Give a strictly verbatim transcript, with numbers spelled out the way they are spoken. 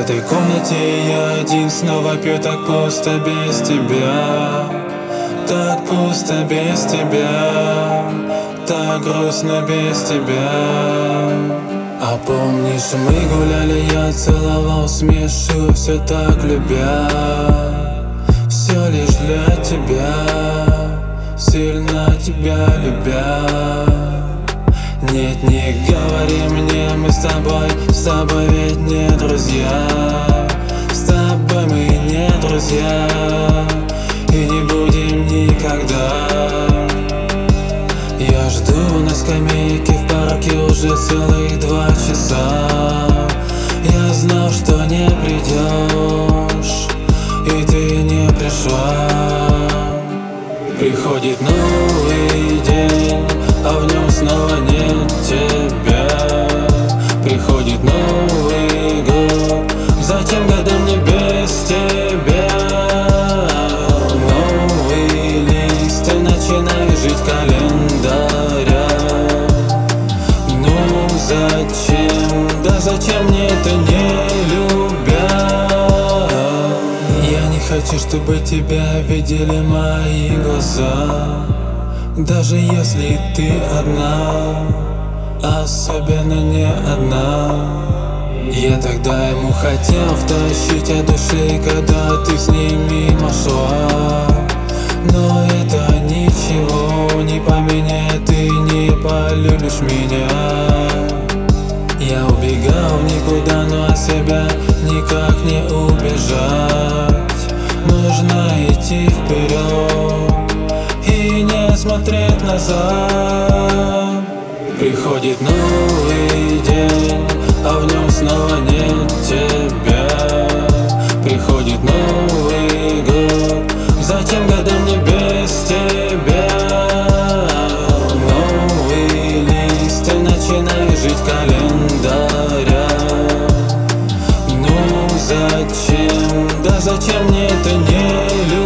этой комнате я один, снова пью, так пусто без тебя. Так пусто без тебя, так грустно без тебя. А помнишь, мы гуляли, я целовал, смешу, все так любя. Все лишь для тебя, сильно тебя любя. Нет, не говори мне, мы с тобой, с тобой ведь не друзья. С тобой мы не друзья и не будем никогда. Я жду на скамейке в парке уже целых два часа. Я знал, что не придешь, и ты не пришла. Приходит новый день, а в нем снова нет тебя. Приходит Новый год, зачем года мне без тебя? Новый лист, ты начинаешь жить календаря. Ну зачем, да зачем мне это, не любя? Я не хочу, чтобы тебя видели мои глаза, даже если ты одна, особенно не одна. Я тогда ему хотел втащить от души, когда ты с ним мимо шла. Но это ничего не поменяет, ты не полюбишь меня. Я убегал в никуда, но от себя никак не убежать. Нужно идти вперед и не смотреть назад. Приходит новый день, а в нем снова нет тебя. Приходит Новый год, зачем года мне без тебя? Новый лист, ты начинаешь жить календаря. Ну зачем, да зачем мне это, не любя?